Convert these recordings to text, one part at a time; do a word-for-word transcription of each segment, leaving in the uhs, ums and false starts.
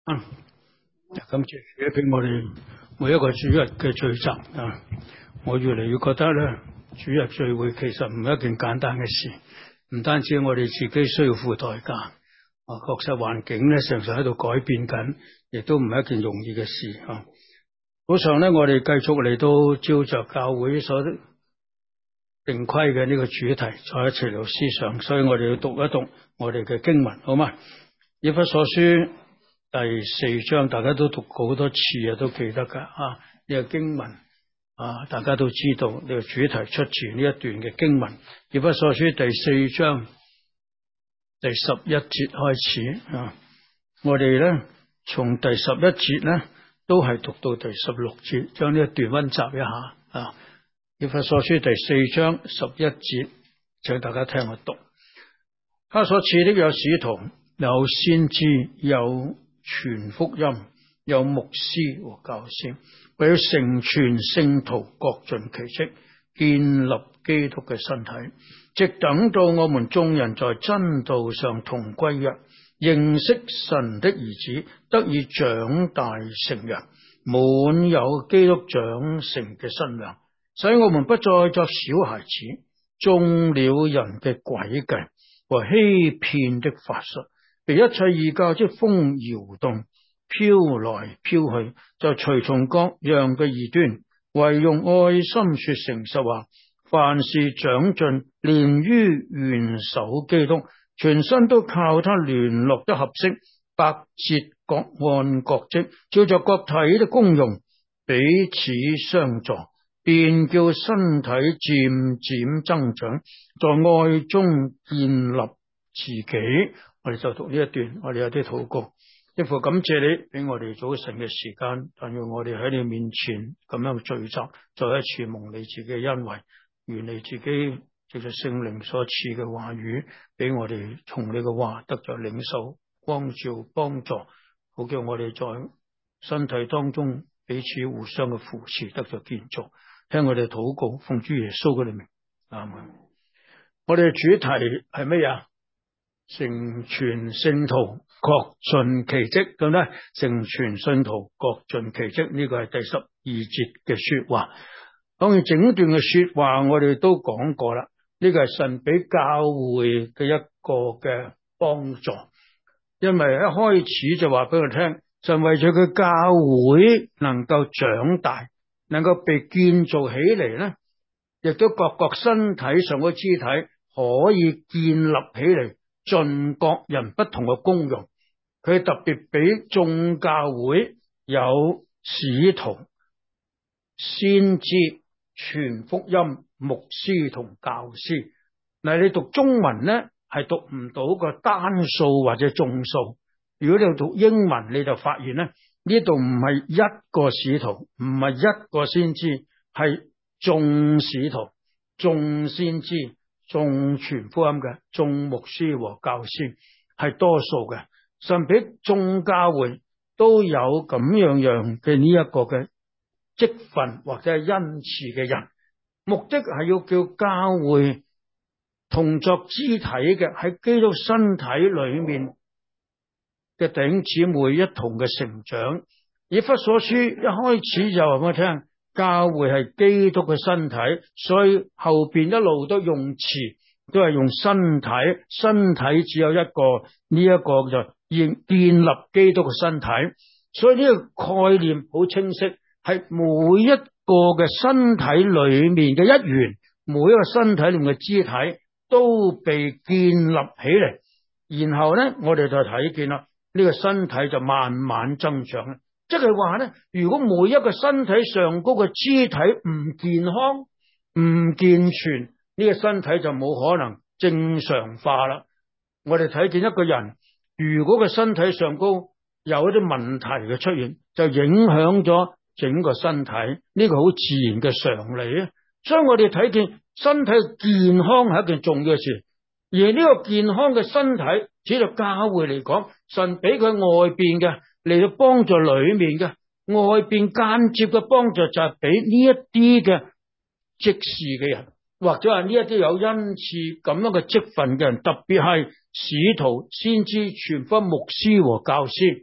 嗯，感謝主俾我哋每一個主日嘅聚集啊！我越嚟越覺得咧，主日聚會其實唔係一件簡單嘅事，唔單止我哋自己需要付代價，啊，確實環境咧常常喺度改變緊，亦都唔係一件容易嘅事啊！早上咧，我哋繼續嚟到照着教會所定規嘅呢個主題，再一齊嚟思想，所以我哋要讀一讀我哋嘅經文，好嘛？以弗所書第四章，大家都讀過好多次啊，都記得噶啊！呢個經文啊，大家都知道呢個主題出自呢一段嘅經文。以弗所書第四章第十一節開始啊，我哋咧從第十一節咧都係讀到第十六節，將呢一段溫習一下啊。以弗所書第四章十一節，請大家聽我讀。他所賜的有使徒，有先知，有傳福音，有牧師和教師，為要成全聖徒，各盡其職，建立基督嘅身體，直等到我們眾人在真道上同歸一，認識神的兒子，得以長大成人，滿有基督長成嘅身量，使我們不再作小孩子，中了人嘅詭計和欺騙的法術，被一切異教之風搖動，飄來飄去，就隨從各樣嘅異端，惟用愛心說誠實話，凡事長進，連於元首基督，全身都靠他聯絡得合適，百節各按各職，照着各體的功用，彼此相助，便叫身體漸漸增長，在愛中建立自己。我哋就讀呢一段，我哋有啲禱告。天父，感謝你俾我哋早晨嘅時間，但願我哋喺你面前咁樣聚集，再一次蒙你自己嘅恩惠，願你自己藉着聖靈所賜嘅話語，俾我哋從你嘅話得着領受光照幫助，好叫我哋在身體當中彼此互相嘅扶持，得着建造。聽我哋禱告，奉主耶穌嘅名，阿門。我哋嘅主題係乜嘢？成全聖徒，各盡其職，咁咧，成全聖徒，各盡其職，呢個係第十二節嘅說話。當然，整段嘅說話我哋都講過啦。呢個係神俾教會嘅一個嘅幫助，因為一開始就話俾佢聽，神為咗佢教會能夠長大，能夠被建造起嚟咧，亦都各個身體上嘅肢體可以建立起嚟。盡各人不同嘅功用，佢特別俾眾教會有使徒、先知、傳福音、牧師同教師。嗱，你讀中文咧係讀唔到個單數或者眾數，如果你讀英文，你就發現咧，呢度唔係一個使徒，唔係一個先知，係眾使徒、眾先知、眾傳福音嘅眾牧師和教師，係多數嘅。甚至眾教會都有咁樣樣嘅呢一個嘅職分或者係恩賜嘅人，目的係要叫教會同作肢體嘅喺基督身體裏面嘅弟兄姊妹一同嘅成長。以弗所書一開始就話俾我聽，教會係基督嘅身體，所以後邊一路都用詞都係用身體，身體只有一個，呢一個就建立基督嘅身體。所以呢個概念好清晰，係每一個嘅身體裏面嘅一員，每一個身體裏面嘅肢體都被建立起嚟。然後咧，我哋就睇見啦，呢個身體就慢慢增長啦。即係話咧，如果每一個身體上嗰個肢體唔健康、唔健全，呢個身體就冇可能正常化啦。我哋睇見一個人，如果個身體上高有一啲問題嘅出現，就影響咗整個身體，呢個好自然嘅常理啊。所以我哋睇見身體健康係一件重要嘅事，而呢個健康嘅身體，只係教會嚟講，神俾佢外邊嘅嚟到幫助裏面嘅，外邊間接嘅幫助就係俾呢一啲嘅職事嘅人，或者係呢一啲有恩賜咁樣嘅職分嘅人，特別係使徒、先知、傳福音、牧師和教師。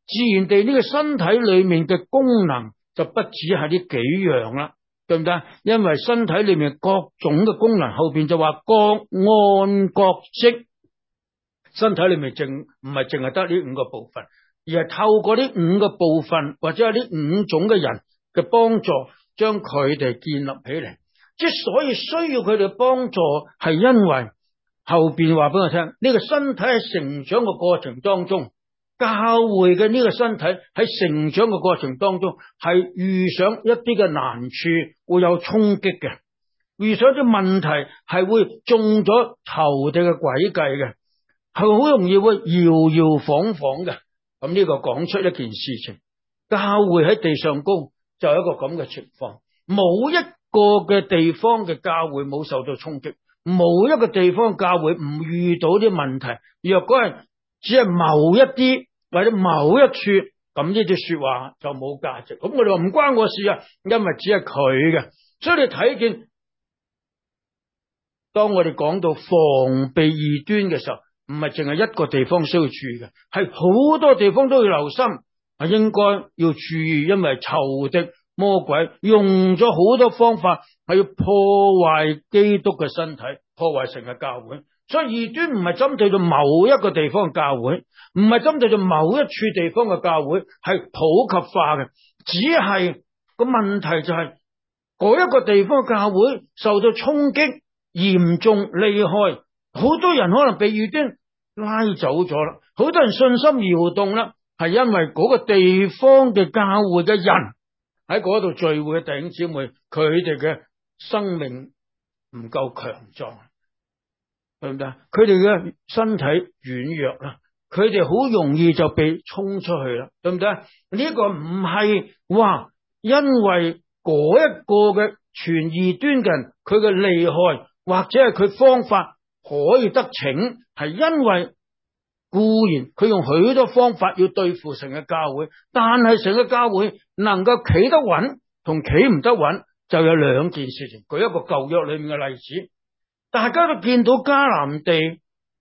自然地呢個身體裏面嘅功能就不止係呢幾樣啦，對唔對？因為身體裏面各種嘅功能後邊就話各按各職，身體裏面淨唔係淨係得呢五個部分，而係透過呢五個部分或者係呢五種嘅人嘅幫助，將佢哋建立起嚟。之所以需要佢哋幫助，係因為後邊話俾我聽，呢個身體喺成長嘅過程當中，教會嘅呢個身體喺成長嘅過程當中，係遇上一啲嘅難處，會有衝擊嘅，遇上啲問題係會中咗仇敵嘅詭計嘅，係好容易會搖搖晃晃嘅。咁呢個講出一件事情，教會喺地上高就有一個咁嘅情況，冇一個嘅地方嘅教會冇受到衝擊，冇一個地方教會唔遇到啲問題。若果係只係某一啲或者某一處，咁呢啲說話就冇價值。咁我哋話唔關我事啊，因為只係佢嘅。所以你睇見，當我哋講到防備異端嘅時候，唔係淨係一個地方需要注意嘅，係好多地方都要留心，係應該要注意，因為仇敵魔鬼用咗好多方法，係要破壞基督嘅身體，破壞成個教會。所以異端唔係針對到某一個地方嘅教會，唔係針對到某一處地方嘅教會，係普及化嘅。只係個問題就係嗰一個地方嘅教會受到衝擊嚴重厲害，好多人可能被異端拉走咗啦，好多人信心搖動啦，係因為嗰個地方嘅教會嘅人喺嗰度聚會嘅弟兄姊妹，佢哋嘅生命唔夠強壯，對唔對？佢哋嘅身體軟弱啦，佢哋好容易就被衝出去啦，對唔對？呢個唔係話因為嗰一個嘅傳異端嘅人佢嘅厲害，或者係佢方法可以得逞，係因為固然佢用許多方法要對付成個教會，但係成個教會能夠企得穩同企唔得穩就有兩件事情。舉一個舊約裏面嘅例子，大家都見到迦南地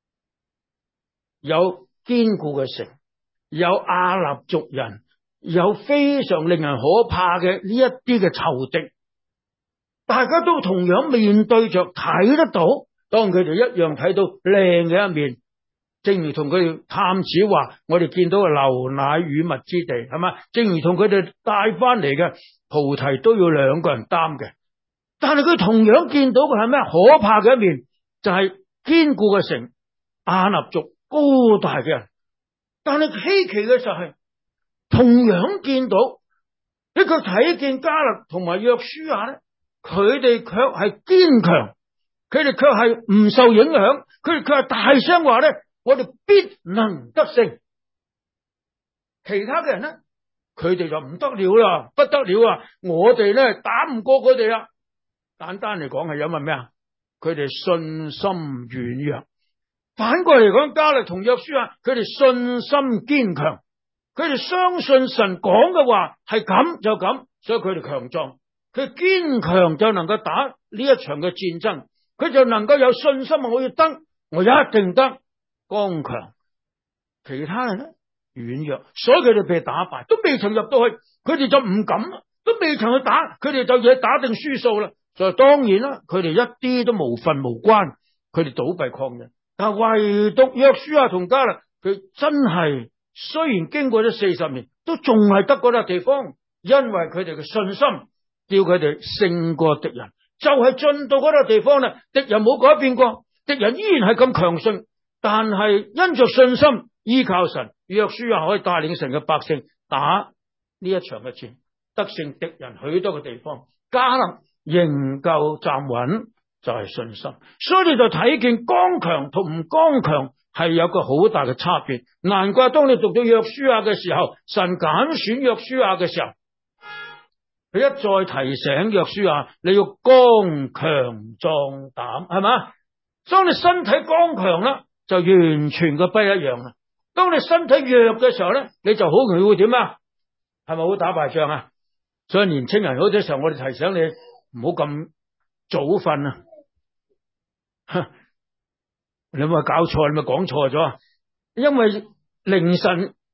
有堅固嘅城，有亞納族人，有非常令人可怕嘅呢一啲嘅仇敵，大家都同樣面對着睇得到，當佢哋一樣睇到靚嘅一面，正如同佢哋探子話，我哋見到嘅流奶與蜜之地，係嘛？正如同佢哋帶翻嚟嘅菩提都要兩個人擔嘅，但係佢同樣見到嘅係咩？可怕嘅一面就係、是、堅固嘅城，亞納族高大嘅人，但係稀奇嘅就係、是、同樣見到，你卻睇見迦勒同埋約書亞咧，佢哋卻係堅強，佢哋卻係唔受影響，佢哋卻係大聲話咧，我哋必能得勝。其他嘅人咧，佢哋就唔得了啦，不得了啊！我哋咧打唔過佢哋啦。簡單嚟講係因為咩啊？佢哋信心軟弱。反過嚟講，迦勒同約書亞，佢哋信心堅強，佢哋相信神講嘅話係咁就咁，所以佢哋強壯。佢堅強就能夠打呢一場嘅戰爭，佢就能夠有信心，我要得，我一定得。剛強，其他人咧軟弱，所以佢哋被打敗，都未曾入到去，佢哋就唔敢，都未曾去打，佢哋就嘢打定輸數啦。所以當然啦，佢哋一啲都無份無關，佢哋倒閉抗日。但唯獨約書亞同迦勒，佢真係雖然經過咗四十年，都仲係得嗰笪地方，因為佢哋嘅信心，叫佢哋勝過敵人。就係進到嗰笪地方啦，敵人冇改變過，敵人依然係咁強盛。但係因着信心依靠神，約書亞可以帶領神嘅百姓打呢一場嘅戰，得勝敵人許多嘅地方。迦勒仍舊站穩，就係信心。所以你就睇見剛強同唔剛強係有個好大嘅差別。難怪當你讀到約書亞嘅時候，神揀選約書亞嘅時候，佢一再提醒約書亞，你要剛強壯膽，係嘛？當你身體剛強啦，就完全嘅不一樣啦。當你身體弱嘅時候咧，你就好容易會點啊？係咪好打敗仗啊？所以年青人好多時候，我哋提醒你唔好咁早瞓啊！你有冇搞錯？你咪講錯咗？因為凌晨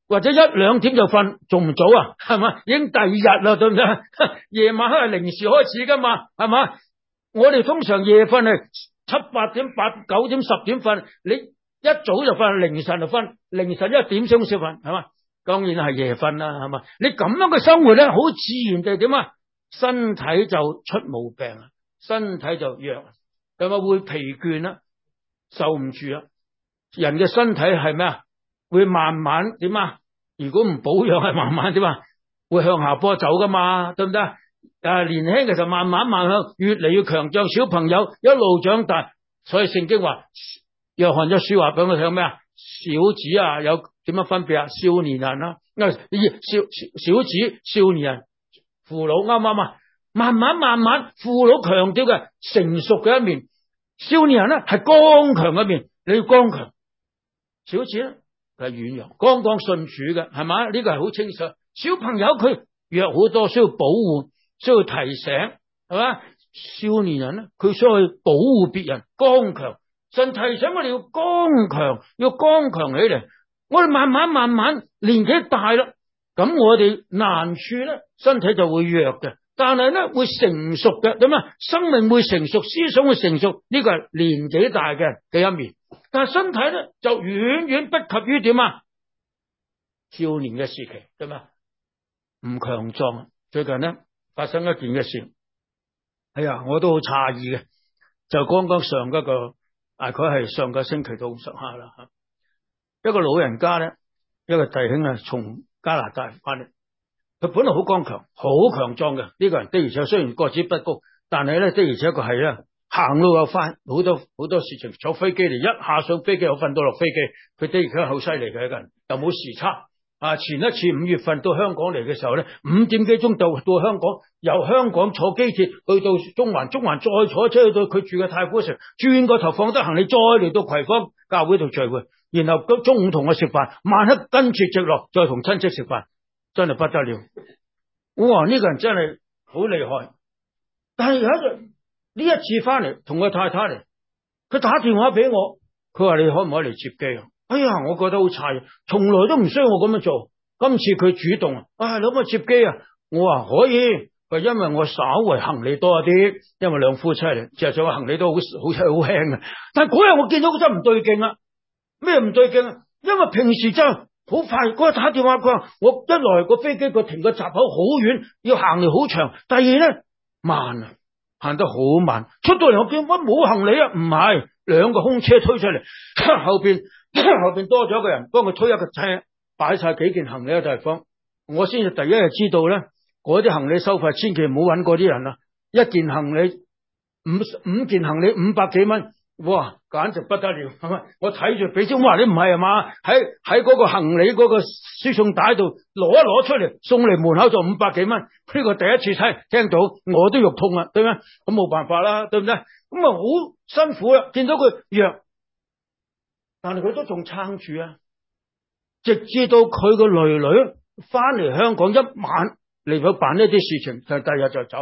或者一兩點就瞓，仲唔早啊？係嘛？已經第二日啦，對唔對？夜晚黑係零時開始噶嘛，係嘛？我哋通常夜瞓係七八點、八九點、十點瞓，你一早就瞓，凌晨就瞓，凌晨一點鐘先瞓，係嘛？當然係夜瞓啦，係嘛？你咁樣嘅生活咧，好自然地點啊？身體就出毛病啊，身體就弱，係咪會疲倦啦？受唔住啊！人嘅身體係咩啊？會慢慢點啊？如果唔保養，係慢慢點啊？會向下坡走噶嘛？對唔對？啊，年輕嘅時候慢慢慢向，越嚟越強壯。小朋友一路長大，所以聖經話，約翰一書話俾我聽咩啊？小子啊，有點樣分別啊？少年人啦，啊，小小子、少年人、父老，啱唔啱啊？慢慢慢慢，父老強調嘅成熟嘅一面，少年人咧係剛強一面，你要剛強。小子咧係軟弱，剛剛信主嘅，係嘛？呢個係好清楚。小朋友佢弱好多，需要保護，需要提醒，係嘛？少年人咧，佢需要去保護別人，剛強。神提醒我哋要剛強，要剛強起嚟。我哋慢慢慢慢年紀大啦，咁我哋難處咧，身體就會弱嘅，但係咧會成熟嘅，點啊？生命會成熟，思想會成熟，呢個係年紀大嘅嘅一面。但係身體咧就遠遠不及於點啊？少年嘅時期，對嘛？唔強壯。最近咧發生一件嘅事，哎呀，我都好詫異嘅，就剛剛上嗰個。大概係上個星期到十下啦吓，一個老人家咧，一個弟兄啊，從加拿大翻嚟，佢本來好剛強、好強壯嘅呢個人，的而且雖然個子不高，但係咧的而且確係咧行路又快，好多好多事情，坐飛機嚟一下上飛機，又瞓到落飛機，佢的而且確好犀利嘅一個人，又冇時差。啊！前一次五月份到香港嚟嘅時候咧，五點幾鐘到到香港，由香港坐機鐵去到中環，中環再坐車去到佢住嘅太古城，轉個頭放低行李，再嚟到葵芳教會度聚會，然後中午同我食飯，晚黑跟住直落再同親戚食飯，真係不得了！哇！呢個人真係好厲害。但係有一日呢一次翻嚟同我太太嚟，佢打電話俾我，佢話你可唔可以嚟接機啊？哎呀，我覺得好詫異，從來都唔需要我咁樣做。今次佢主動，啊，你可唔可以接機啊？我話可以，佢因為我稍為行李多一啲，因為兩夫妻嚟，事實上我行李都好好好輕嘅。但係嗰日我見到佢真係唔對勁啊！咩唔對勁啊？因為平時真係好快，嗰日打電話佢話我一來個飛機佢停個閘口好遠，要行嚟好長。第二咧慢啊，行得好慢。出到嚟我見乜冇行李啊？唔係，兩個空車推出嚟，後邊。後邊多咗一個人幫佢推一個車，擺晒幾件行李嘅地方，我先至第一日知道咧，嗰啲行李收費千祈唔好揾嗰啲人啦。一件行李五五件行李五百幾蚊，哇，簡直不得了，係咪？我睇住俾錢，我話你唔係啊嘛？喺喺嗰個行李嗰個輸送帶度攞一攞出嚟，送嚟門口就五百幾蚊。呢個第一次睇聽到，我都肉痛啊，對咩？咁冇辦法啦，對唔對？咁啊好辛苦啊，見到佢弱。但係佢都仲撐住啊！直至到佢個女女翻嚟香港一晚嚟到辦呢啲事情，就第二日就走。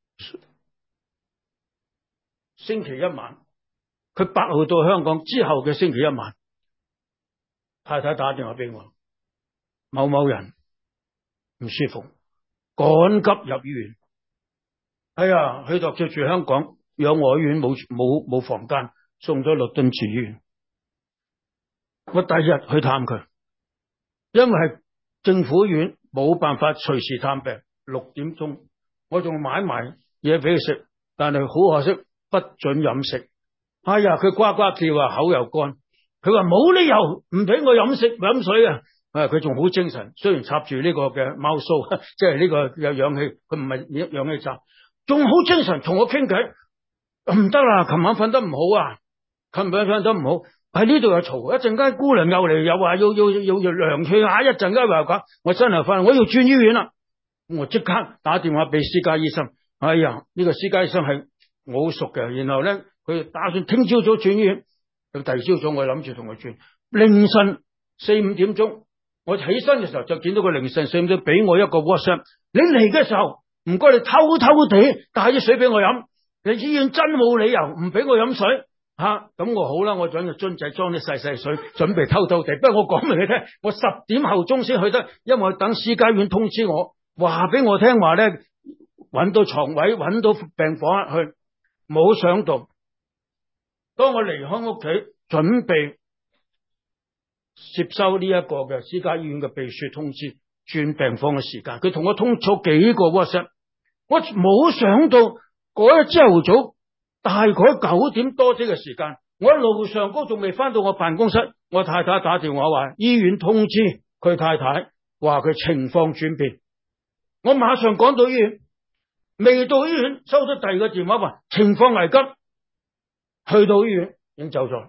星期一晚，佢八號到香港之後嘅星期一晚，太太打電話俾我，某某人唔舒服，趕急入醫院。哎呀，佢就住香港養和院，冇冇冇房間，送咗律敦治醫院。我第二日去探佢，因為係政府院冇辦法隨時探病。六點鐘我仲買埋嘢俾佢食，但係好可惜不准飲食。哎呀，佢呱呱叫啊，口又乾。佢話冇理由唔俾我飲食飲水啊！啊，佢仲好精神，雖然插住呢個嘅貓鬚，即係呢個有氧氣，佢唔係氧氣罩，仲好精神同我傾偈。唔得啦，琴晚瞓得唔好啊，琴晚瞓得唔好。喺呢度又嘈，一陣間姑娘又嚟，又話要要要要量血壓，一陣間又講，我真係瞓，我要轉醫院啦。我即刻打電話俾私家醫生。哎呀，呢個私家醫生係我好熟嘅，然後咧佢打算聽朝早轉醫院。咁第二朝早我諗住同佢轉，凌晨四五點鐘，我起身嘅時候就見到佢凌晨四五點俾我一個 WhatsApp， 你嚟嘅時候唔該你偷偷地帶啲水俾我飲，你醫院真冇理由唔俾我飲水。 吓，咁我好啦，我將個樽仔裝啲細細水，準備偷偷地。不過我講俾你聽，我十點後鐘先去得，因為等私家院通知我，話俾我聽話咧，搵到床位，搵到病房去。冇想到，當我離開屋企，準備接收呢一個嘅私家醫院嘅秘書通知轉病房嘅時間，佢同我通咗幾個 WhatsApp， 我冇想到嗰日朝頭早大概九點多啲嘅時間，我喺路上嗰仲未翻到我辦公室，我太太打電話話醫院通知佢太太話佢情況轉變，我馬上趕到醫院，未到醫院收咗第二個電話話情況危急，去到醫院已經走咗，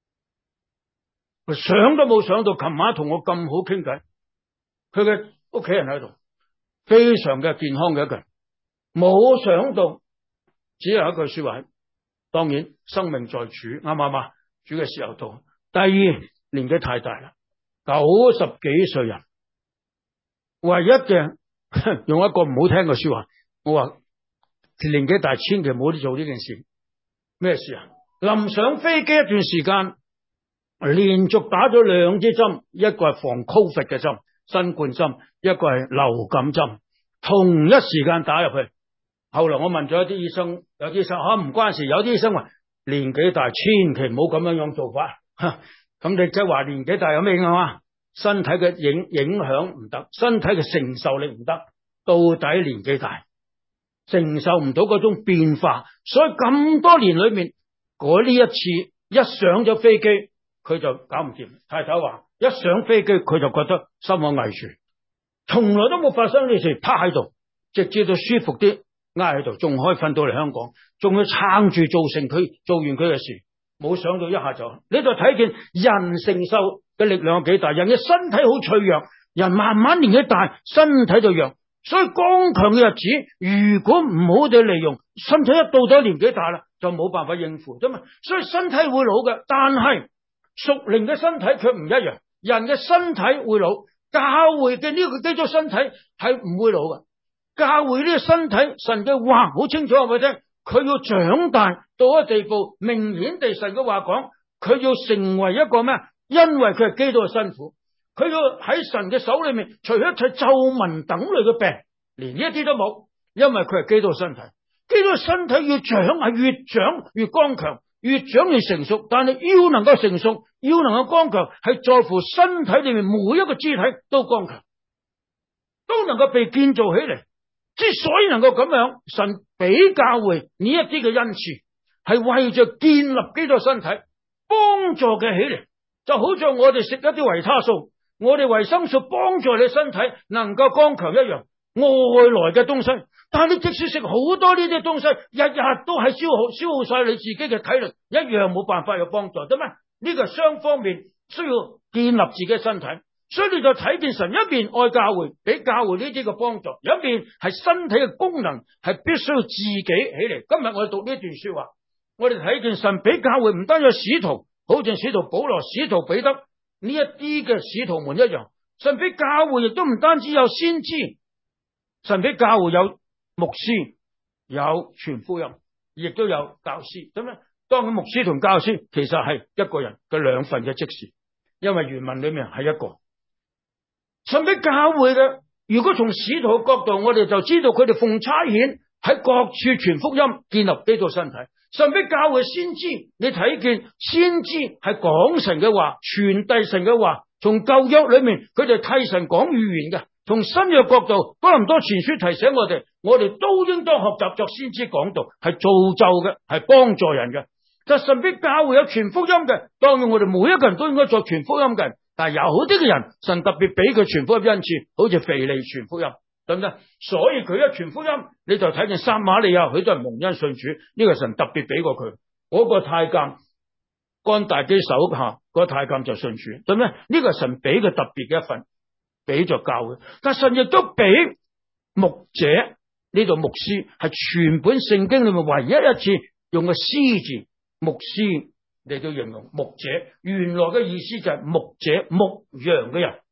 想都冇想到琴晚同我咁好傾偈，佢嘅屋企人喺度，非常嘅健康嘅一個人，冇想到只有一句說話，當然生命在主，啱唔啱啊？主嘅時候到。第二，年紀太大啦，九十幾歲人，唯一嘅用一個唔好聽嘅說話，我話年紀大千祈唔好做呢件事。咩事啊？臨上飛機一段時間，連續打咗兩支針，一個係防 Covid 嘅針，新冠針，一個係流感針，同一時間打入去。後來我問咗一啲醫生，有啲醫生吓唔關事，有啲醫生話年紀大千祈唔好咁樣樣做法。咁你即係話年紀大有咩影響啊？身體嘅影影響唔得，身體嘅承受力唔得，到底年紀大承受唔到嗰種變化，所以咁多年裏面，嗰呢一次一上咗飛機，佢就搞唔掂。太太話一上飛機佢就覺得心口翳住，從來都冇發生呢事，趴喺度，直至到舒服啲，挨喺度，仲可以瞓到嚟香港，仲要撐住做成佢做完佢嘅事。冇想到一下就，你就睇見人承受嘅力量有幾大，人嘅身體好脆弱，人慢慢年紀大，身體就弱，所以剛強嘅日子如果唔好地利用，身體一到咗年紀大啦，就冇辦法應付啫嘛。所以身體會老嘅，但係屬靈嘅身體卻唔一樣，人嘅身體會老，教會嘅呢個基督身體係唔會老嘅。教會呢個身體，神嘅話好清楚話俾你聽，佢要長大到一個地步，明顯地神嘅話講，佢要成為一個咩？因為佢係基督嘅辛苦，佢要喺神嘅手裏面，除咗一切皺紋等類嘅病，連呢一啲都冇，因為佢係基督嘅身體。基督嘅身體要長，係越長越剛強，越長越成熟。但係要能夠成熟，要能夠剛強，係在乎身體裏面每一個肢體都剛強，都能夠被建造起嚟。之所以能夠咁樣，神俾教會呢一啲嘅恩賜，係為着建立基督身體，幫助嘅起嚟，就好像我哋食一啲維他素，我哋維生素幫助你身體能夠剛強一樣，外來嘅東西。但係你即使食好多呢啲東西，日日都係消耗消耗晒你自己嘅體力，一樣冇辦法有幫助，得咩？呢個係雙方面需要建立自己嘅身體。所以你就睇見神一邊愛教會，俾教會呢啲嘅幫助，一邊係身體嘅功能係必須要自己起嚟。今日我哋讀呢段說話，我哋睇見神俾教會唔單有使徒，好似使徒保羅、使徒彼得呢一啲嘅使徒們一樣，神俾教會亦都唔單止有先知，神俾教會有牧師、有傳福音，亦都有教師。咁咧，當然牧師同教師其實係一個人嘅兩份嘅職事，因為原文裏面係一個。神俾教會嘅，如果從使徒嘅角度，我哋就知道佢哋奉差遣喺各處傳福音，建立基督身體。神俾教會先知，你睇見先知係講神嘅話，傳遞神嘅話。從舊約裏面，佢哋替神講預言嘅。從新約角度，哥林多前書提醒我哋，我哋都應當學習作先知講道，係造就嘅，係幫助人嘅。但神俾教會有傳福音嘅，當然我哋每一個人都應該作傳福音嘅。但係有啲嘅人，神特別俾佢傳福音恩賜，好似腓利傳福音，對唔對？所以佢一傳福音，你就睇見撒瑪利亞，佢都係蒙恩信主。呢個神特別俾過佢。嗰個太監干大基手下，嗰個太監就信主，對唔對？呢個係神俾佢特別嘅一份，俾咗教會。但神亦都俾牧者，呢度牧師係全本聖經裏面唯一一次用個師字，牧師。你都形容牧者，原來嘅意思就係牧者，牧羊嘅人，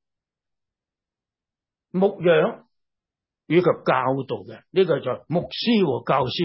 牧養以及教導嘅，呢個就係牧師和教師。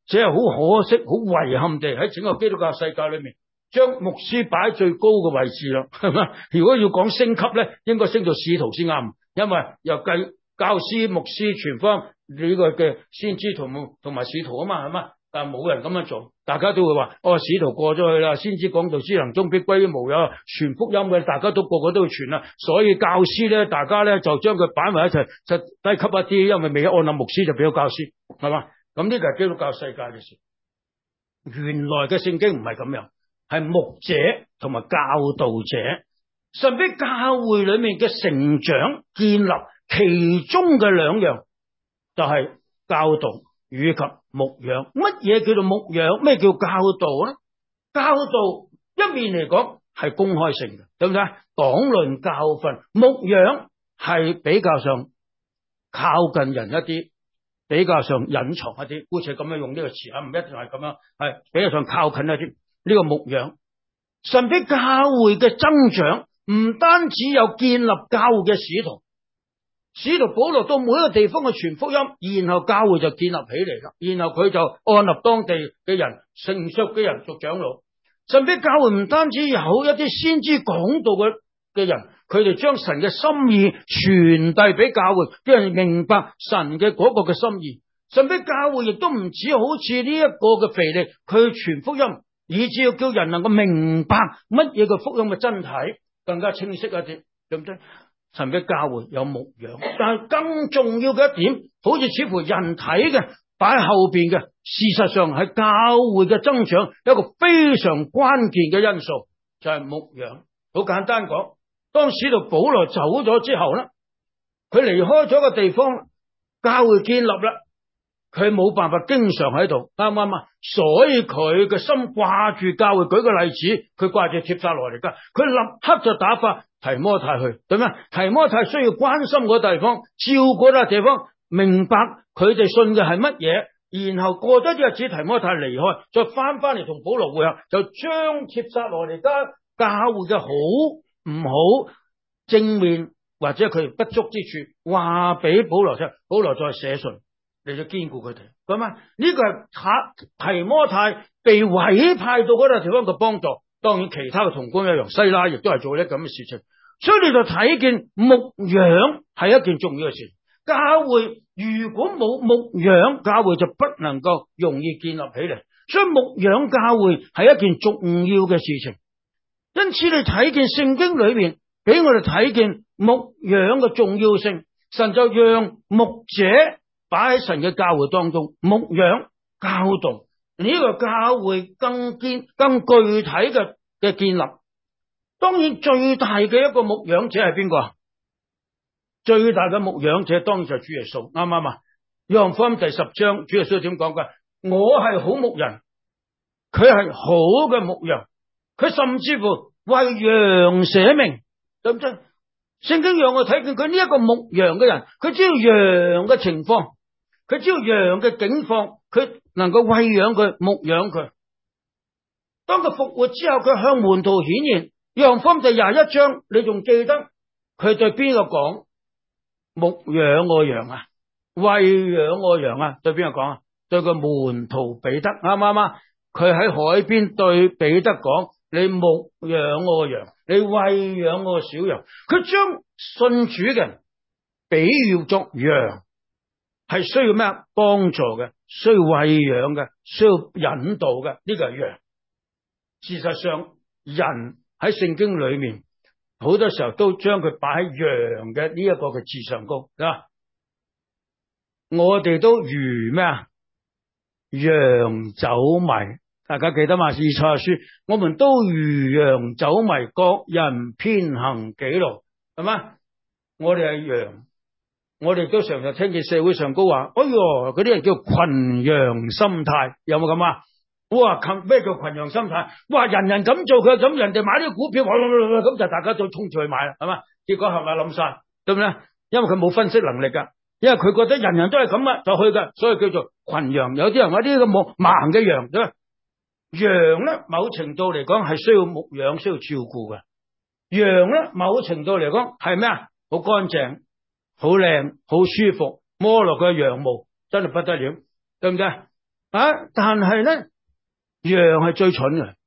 只係好可惜、好遺憾地喺整個基督教世界裏面，將牧師擺喺最高嘅位置啦，係嘛？如果要講升級咧，應該升到使徒先啱，因為又計教師、牧師、傳福音呢個嘅先知同同埋使徒啊嘛，係嘛？但係冇人咁樣做，大家都會話：哦，使徒過咗去啦，先知講道之能終必歸於無有，傳福音嘅大家都個個都要傳啦。所以教師咧，大家咧就將佢擺埋一齊，就低級一啲，因為未有按立牧師就俾咗教師，係嘛？咁呢個係基督教世界嘅事。原來嘅聖經唔係咁樣，係牧者同埋教導者，神俾教會裏面嘅成長建立其中嘅兩樣，就係、是、教導以及牧養。乜嘢叫做牧養？咩叫教導咧？教導一面嚟講係公開性嘅，對唔對？講論教訓。牧養係比較上靠近人一啲，比較上隱藏一啲，好似咁樣用呢個詞啊，唔一定係咁樣，係比較上靠近一啲。呢個牧養，神俾教會嘅增長，唔單止有建立教會嘅使徒。使徒保羅到每一個地方去傳福音，然後教會就建立起嚟啦。然後佢就按立當地嘅人，成熟嘅人做長老。神俾教會唔單止有一啲先知講道嘅嘅人，佢哋將神嘅心意傳遞俾教會，俾人明白神嘅嗰個嘅心意。神俾教會亦都唔止好似呢一個嘅腓力，佢傳福音，以至要叫人能夠明白乜嘢嘅福音嘅真體，更加清晰一啲，對唔對？神俾教會有牧養，但係更重要嘅一點，好似似乎人睇嘅擺喺後邊嘅，事實上係教會嘅增長有一個非常關鍵嘅因素，就係牧養。好簡單講，當使徒保羅走咗之後咧，佢離開咗個地方，教會建立啦，佢冇辦法經常喺度，啱唔啱啊？所以佢嘅心掛住教會。舉個例子，佢掛住帖撒羅尼迦，佢立刻就打發提摩太去，對咩？提摩太需要關心嗰地方，照顧嗰地方，明白佢哋信嘅係乜嘢，然後過咗啲日子，提摩太離開，再翻翻嚟同保羅會合，就將帖撒羅尼迦教會嘅好唔好、正面或者佢不足之處話俾保羅聽，保羅再寫信嚟到堅固佢哋。咁啊，呢個係提摩太被委派到嗰度地方嘅幫助。當然其他嘅同工一樣，西拉亦都係做呢咁嘅事情。所以你就睇見牧養係一件重要嘅事。教會如果冇牧養，教會就不能夠容易建立起嚟。所以牧養教會係一件重要嘅事情。因此你睇見聖經裏面俾我哋睇見牧養嘅重要性，神就讓牧者擺喺神嘅教會當中，牧養教導，呢個教會更建更具體嘅嘅建立。當然最大嘅一個牧養者係邊個？最大嘅牧養者當然就係主耶穌，啱唔啱啊？約翰福音第十章，主耶穌點講㗎？我係好牧人，佢係好嘅牧羊，佢甚至乎為羊捨命，對唔對？聖經讓我睇見佢呢一個牧羊嘅人，佢知道羊嘅情況，佢知道羊嘅境況，佢能夠餵養佢、牧養佢。當佢復活之後，佢向門徒顯現。約翰福音第廿一章，你仲記得佢對邊個講？牧養我羊啊，餵養我羊啊，對邊個講啊？對個門徒彼得，啱唔啱啊？佢喺海邊對彼得講：你牧養我羊，你餵養我小羊。佢將信主嘅人比喻作羊，係需要咩？幫助嘅，需要餵養嘅，需要引導嘅，呢個係羊。事實上，人喺聖經裏面好多時候都將佢擺喺羊嘅呢一個嘅字上高，啊！我哋都如咩啊？羊走迷，大家記得嘛？以賽亞書，我們都如羊走迷，各人偏行己路，係嘛？我哋係羊，我哋都常常聽見社會上高話：哎喲，嗰啲人叫群羊心態，有冇咁啊？哇！咩叫群羊心態？哇！人人咁做，佢咁，人哋買呢個股票，咁就大家都衝住去買啦，係嘛？結果係咪冧晒？對唔對？因為佢冇分析能力噶，因為佢覺得人人都係咁啊，就去噶，所以叫做群羊。有啲人話呢個冇盲嘅羊，羊咧某程度嚟講係需要牧養、需要照顧嘅。羊咧某程度嚟講係咩啊？好乾淨、好靚、好舒服，摸落嘅羊毛真係不得了，對唔對？ 啊！但係咧，羊係最蠢嘅，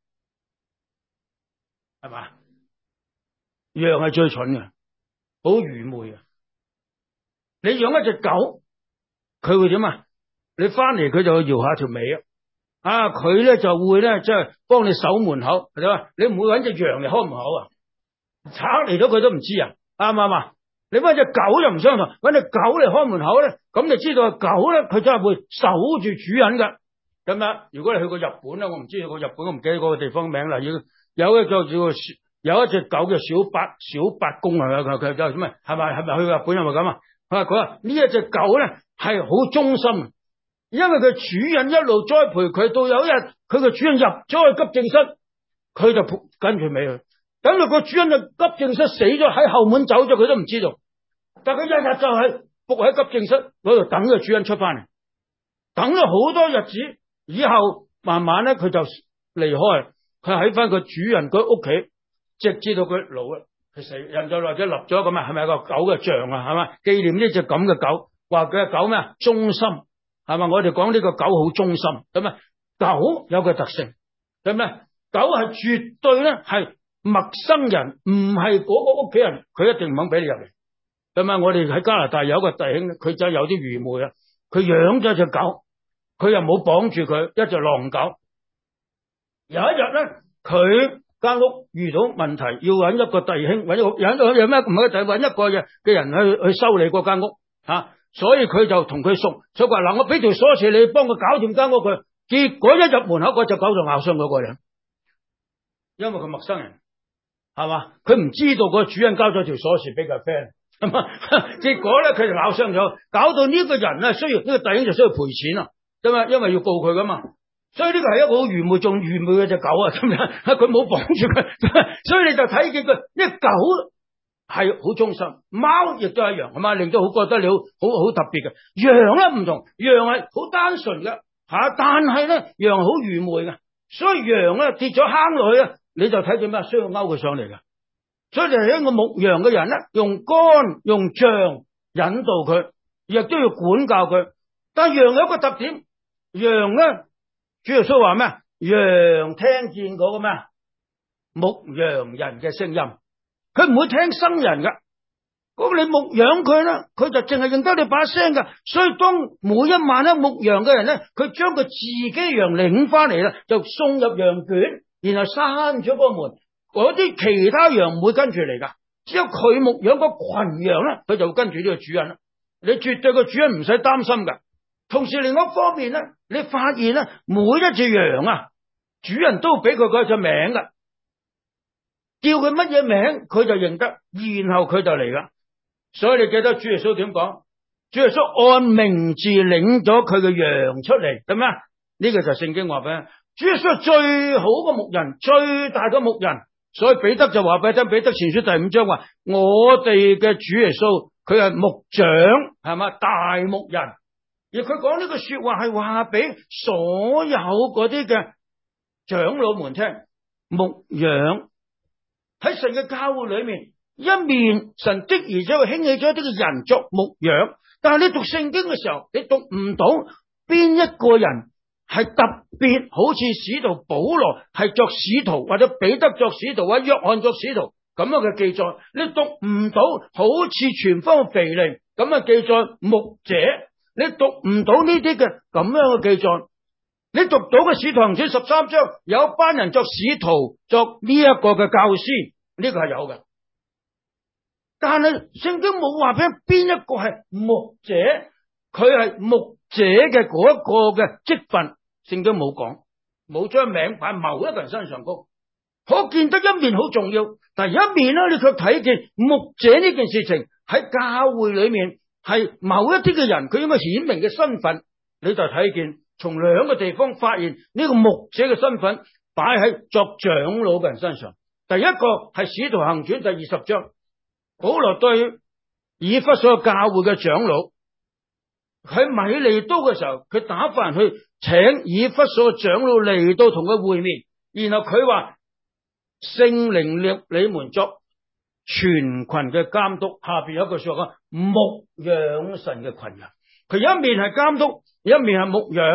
係嘛？羊係最蠢嘅，好愚昧啊！你養一隻狗，佢會點啊？你翻嚟佢就會搖下條尾啊！啊，佢咧就會咧即係幫你守門口，係嘛？你唔會揾隻羊嚟開門口啊？賊嚟到佢都唔知啊！啱唔啱啊？你揾隻狗就唔相同，揾隻狗嚟開門口咧，咁就知道狗咧佢真係會守住主人噶。咁樣，如果你去過日本咧，我唔知去過日本，我唔記得嗰個地方名啦。要有一個叫有一隻狗叫小八小八公係咪？佢佢就咩？係咪係咪去過日本係咪咁啊？佢話呢一隻狗咧係好忠心，因為佢主人一路栽培佢，到有一日佢個主人入咗去急症室，佢就跟住尾去。等到個主人就急症室死咗，喺後門走咗，佢都唔知道。但佢日日就係伏喺急症室嗰度等個主人出翻嚟，等咗好多日子，以後慢慢咧佢就離開，佢喺翻個主人佢屋企，直至到佢老啦，佢死，人就或者立咗咁啊，係咪有個狗嘅像啊？係嘛，紀念呢隻咁嘅狗，話佢嘅狗咩啊？忠心，係嘛？我哋講呢個狗好忠心，咁啊，狗有個特性，咁咩？狗係絕對咧係陌生人，唔係嗰個屋企人，佢一定唔肯俾你入嚟。咁啊，我哋喺加拿大有一個弟兄，佢就有啲愚昧啊，佢養咗隻狗，佢又冇綁住佢，一隻狼狗。有一日咧，佢間屋遇到問題，要揾一個弟兄，揾一個有有咩唔係就揾一個嘅嘅人去去修理嗰間屋吓、啊，所以佢就同佢熟，所以話嗱，我俾條鎖匙你，幫佢搞掂間屋佢。結果一入門口，嗰隻狗就咬傷嗰個人，因為佢陌生人，係嘛？佢唔知道個主人交咗條鎖匙俾佢 friend， 咁啊，結果咧佢就咬傷咗，搞到呢個人咧需要呢、呢個弟兄就需要賠錢啊，因為因為要告佢噶嘛。所以呢個係一個好愚昧仲愚昧嘅隻狗啊，咁樣佢冇綁住佢，所以你就睇見佢，呢隻狗係好忠心，貓亦都係一樣，係嘛，令到好覺得你好好好特別嘅。羊咧唔同，羊係好單純嘅吓，但係咧羊好愚昧嘅，所以羊咧跌咗坑落去啊，你就睇見咩？需要勾佢上嚟嘅。所以就係一個牧羊嘅人咧，用竿用杖引導佢，亦都要管教佢。但係羊有一個特點，羊咧。主耶穌話咩？羊聽見嗰個咩牧羊人嘅聲音，佢唔會聽生人噶。咁你牧養佢咧，佢就淨係認得你把聲噶。所以當每一晚咧牧羊嘅人咧，佢將佢自己羊領翻嚟啦，就送入羊圈，然後閂咗個門。嗰啲其他羊唔會跟住嚟噶，只有佢牧養個群羊咧，佢就會跟住呢個主人啦。你絕對個主人唔使擔心噶。同時另一方面咧，你發現咧，每一隻羊啊，主人都俾佢嗰隻名噶，叫佢乜嘢名佢就認得，然後佢就嚟噶。所以你記得主耶穌點講？主耶穌按名字領咗佢嘅羊出嚟，咁啊？呢個就係聖經話俾你，主耶穌係最好嘅牧人，最大嘅牧人。所以彼得就話俾你聽，彼得前書第五章話，我哋嘅主耶穌佢係牧長，係嘛，大牧人。而佢講呢句說話係話俾所有嗰啲嘅長老們聽，牧養喺神嘅教會裏面，一面神的而且確興起咗一啲嘅人作牧養，但係你讀聖經嘅時候，你讀唔到邊一個人係特別好似使徒保羅係作使徒，或者彼得作使徒，或者約翰作使徒咁樣嘅記載，你讀唔到好似全方腓利咁嘅記載牧者。你讀唔到呢啲嘅咁樣嘅記載，你讀到嘅使徒行傳十三章有一班人作使徒，作呢一個嘅教師，呢個係有嘅。但係聖經冇話俾邊一個係牧者，佢係牧者嘅嗰一個嘅職分，聖經冇講，冇將名擺某一個人身上高。可見得一面好重要，但係一面咧，你卻睇見牧者呢件事情喺教會裏面。係某一啲嘅人，佢應該顯明嘅身份，你就睇見從兩個地方發現呢個牧者嘅身份擺喺作長老嘅人身上。第一個係使徒行傳第二十章，保羅對以弗所教會嘅長老喺米利都嘅時候，佢打發人去請以弗所嘅長老嚟到同佢會面，然後佢話聖靈令你們作全群嘅監督，下邊有一句說話，牧養神嘅群人。佢一面係監督，一面係牧養，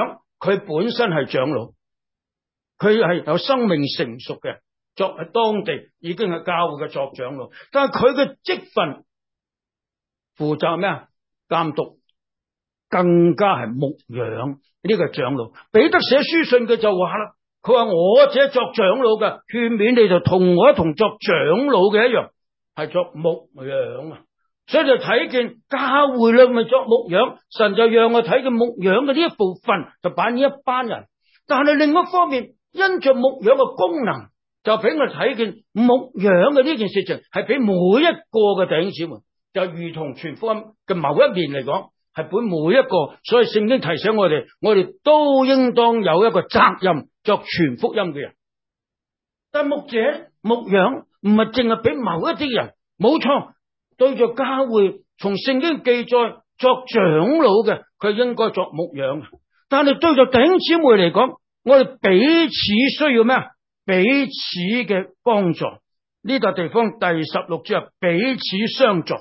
佢本身係長老，佢係有生命成熟嘅，作喺當地已經係教會嘅作長老，但係佢嘅職分負責咩啊？監督，更加係牧養呢個長老。彼得寫書信嘅就話啦，佢話我這作長老嘅勸勉你就同我一同作長老嘅一樣，係作牧養啊。所以就睇見教會裏咪作牧養，神就讓我睇見牧養嘅呢一部分就擺呢一班人。但係另一方面，因着牧養嘅功能，就俾我睇見牧養嘅呢件事情係俾每一個嘅弟兄姊妹，就如同傳福音嘅某一面嚟講，係俾每一個。所以聖經提醒我哋，我哋都應當有一個責任作傳福音嘅人。但牧者牧養唔係淨係俾某一啲人，冇錯。對着教會從聖經記載作長老嘅，佢應該作牧養。但係對着弟兄姊妹嚟講，我哋彼此需要咩啊？彼此嘅幫助。呢個地方第十六節，彼此相助。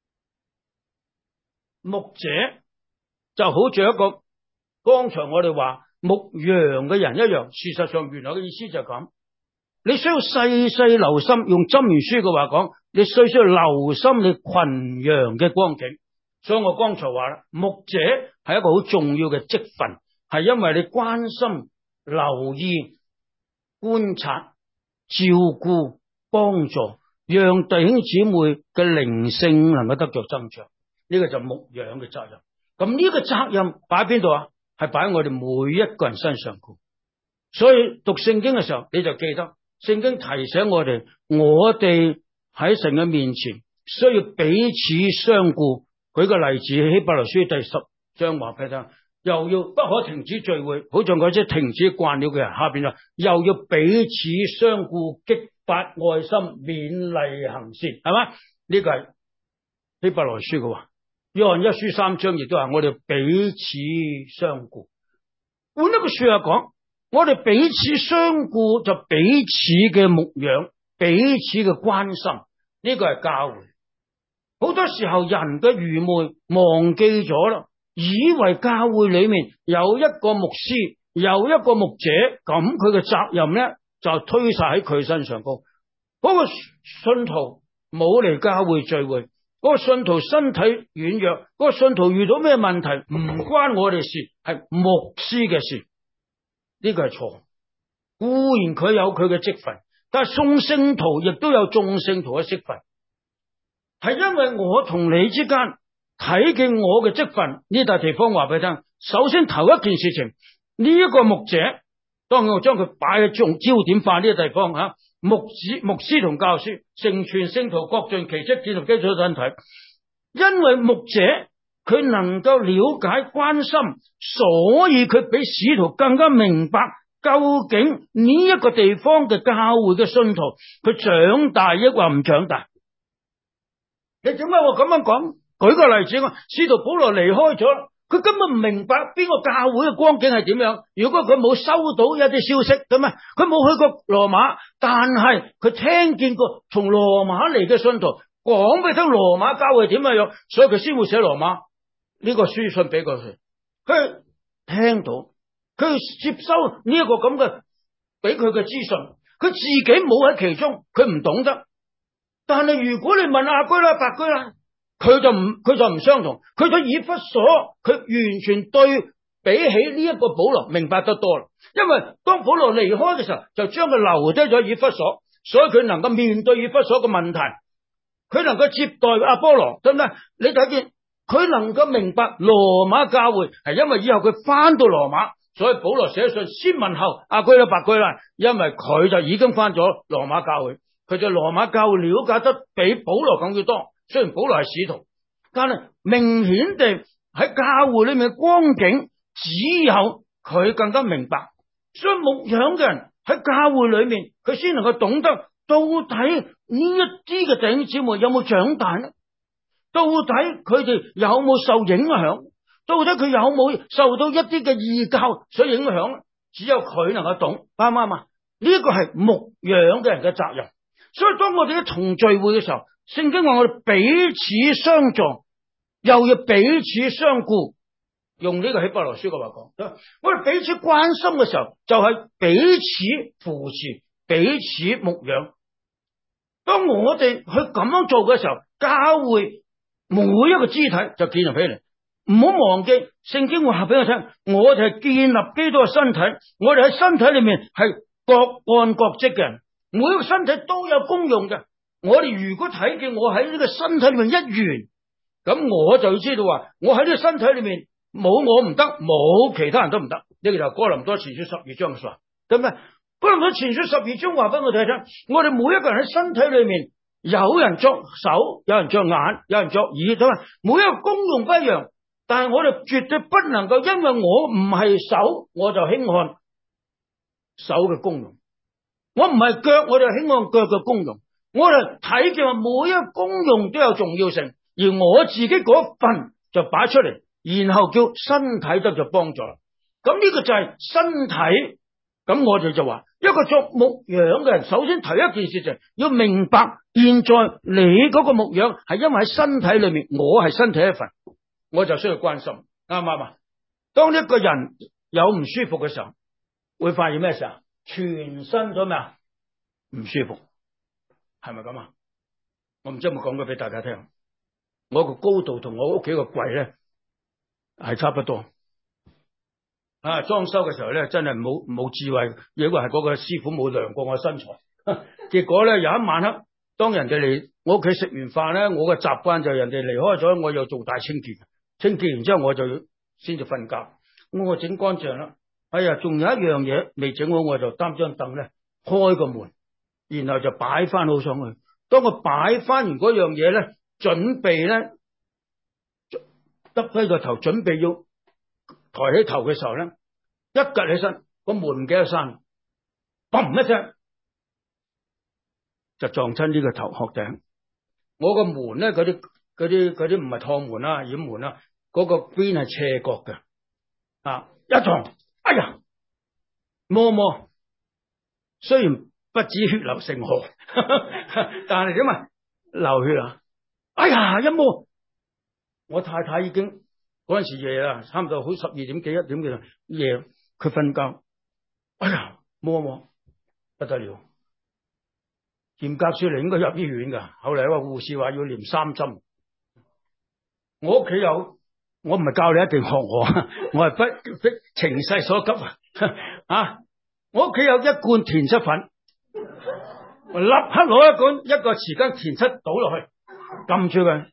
牧者就好似一個剛才我哋話牧羊嘅人一樣，事實上原來嘅意思就係咁。你需要細細留心，用箴言書嘅話講，你需需要留心你群羊嘅光景。所以我剛才話啦，牧者係一個好重要嘅職分，係因為你關心、留意、觀察、照顧、幫助，讓弟兄姊妹嘅靈性能夠得着增長。呢個就牧養嘅責任。咁呢個責任擺喺邊度啊？係擺喺我哋每一個人身上。所以讀聖經嘅時候，你就記得聖經提醒我哋，我哋喺神嘅面前需要彼此相顧。舉個例子，希伯來書第十章話俾你聽，又要不可停止聚會，好像嗰啲停止慣了嘅人。下邊話又要彼此相顧，激發愛心，勉勵行善，係嘛？呢個係希伯來書嘅話。約翰一書三章亦都話我哋彼此相顧。換一個說話講，我哋彼此相顧就彼此嘅牧養，彼此嘅關心。呢個係教會。好多時候人嘅愚昧忘記咗啦，以為教會裏面有一個牧師，有一個牧者，咁佢嘅責任咧就推晒喺佢身上高。嗰個信徒冇嚟教會聚會，嗰個信徒身體軟弱，嗰個信徒遇到咩問題唔關我哋事，係牧師嘅事。呢個係錯。固然佢有佢嘅職分，但係眾聖徒亦都有眾聖徒嘅職分。係因為我同你之間睇見我嘅職分，呢笪地方話俾你聽。首先頭一件事情，呢、這、一個牧者，當然我將佢擺喺重焦點化呢個地方吓。牧師、牧師同教師成全聖徒，各盡其職，建立基督身體。因為牧者佢能夠了解關心，所以佢比使徒更加明白究竟呢一個地方嘅教會嘅信徒，佢長大抑或唔長大。你點解我咁樣講？舉個例子，我使徒保羅離開咗，佢根本唔明白邊個教會嘅光景係點樣。如果佢冇收到一啲消息咁啊，佢冇去過羅馬，但係佢聽見過從羅馬嚟嘅信徒講俾佢聽羅馬教會點樣，所以佢先會寫羅馬呢個書信俾佢。佢聽到，佢接收呢一個咁嘅俾佢嘅資訊，佢自己冇喺其中，佢唔懂得。但係如果你問亞居拉、白居拉，佢就唔佢就唔相同，佢對以弗所，佢完全對比起呢一個保羅明白得多啦。因為當保羅離開嘅時候，就將佢留低咗以弗所，所以佢能夠面對以弗所嘅問題，佢能夠接待阿波羅，對唔對？你睇見佢能夠明白羅馬教會，係因為以後佢翻到羅馬，所以保羅寫信先問候亞居拉、白居拉，因為佢就已經翻咗羅馬教會。佢對羅馬教會了解得比保羅更要多，雖然保羅係使徒，但係明顯地喺教會裏面嘅光景，只有佢更加明白。所以牧養嘅人喺教會裏面，佢先能夠懂得到底呢一啲嘅弟兄姊妹有冇長大呢？到底佢哋有冇受影響？到底佢有冇受到一啲嘅異教所影響？只有佢能夠懂，啱唔啱啊？呢個係牧養嘅人嘅責任。所以當我哋一同聚會嘅時候，聖經話我哋彼此相助，又要彼此相顧， 用呢個希伯來書嘅話講，我哋彼此關心嘅時候，就係、是、彼此扶持、彼此牧養。當我哋去咁樣做嘅時候，教會每一個肢體就建立起嚟。唔好忘記聖經話俾我聽，我哋係建立基督嘅身體，我哋喺身體裏面係各按各職嘅人，每一個身體都有功用嘅。我哋如果睇見我喺呢個身體裏面一員，咁我就要知道話，我喺呢個身體裏面冇我唔得，冇其他人都唔得。呢個就係哥林多前書十二章嘅說話，咁咧哥林多前書十二章話俾我哋聽，我哋每一個人喺身體裏面，有人作手，有人作眼，有人作耳，咁啊，每一個功用不一樣。但係我哋絕對不能夠因為我唔係手，我就輕看手嘅功用；我唔係腳，我就輕看腳嘅功用。我哋睇見話每一個功用都有重要性，而我自己嗰份就擺出嚟，然後叫身體得咗幫助。咁呢個就係身體。咁我哋就話，一個作牧養嘅人，首先提一件事就係要明白，現在你嗰個牧養係因為喺身體裏面，我係身體一份。我就需要關心，啱唔啱啊？當一個人有唔舒服嘅時候，會發現咩時候？全身咗咩啊？唔舒服，係咪咁啊？我唔知有冇講過俾大家聽。我個高度同我屋企個櫃咧係差不多。啊，裝修嘅時候咧，真係冇冇智慧，以為係嗰個師傅冇量過我身材。結果咧有一晚黑，當人哋嚟我屋企食完飯咧，我嘅習慣就係人哋離開咗，我又做大清潔。清潔完之後我就先至瞓覺，我整乾淨啦。哎呀，仲有一樣嘢未整好，我就擔張凳咧，開個門，然後就擺翻好上去。當我擺翻完嗰樣嘢咧，準備咧耷低個頭，準備要抬起頭嘅時候咧，一趌起身，個門唔記得閂，嘣一聲就撞親呢個頭殼頂。我個門咧，嗰啲嗰啲嗰啲唔係趟門啦，掩門啦。嗰個邊係斜角嘅，啊一撞，哎呀，摸摸，雖然不止血流成河，但係點啊？流血啊！哎呀，一摸，我太太已經嗰陣時夜啦，差唔多好十二點幾一點嘅夜，佢瞓覺，哎呀，摸摸不得了，嚴格說嚟應該入醫院噶，後嚟話護士話要連三針，我屋企有。我唔係教你一定學我，我係不不情勢所急啊！我屋企有一罐田七粉，我立刻攞一罐一個匙羹田七倒落去，撳住佢。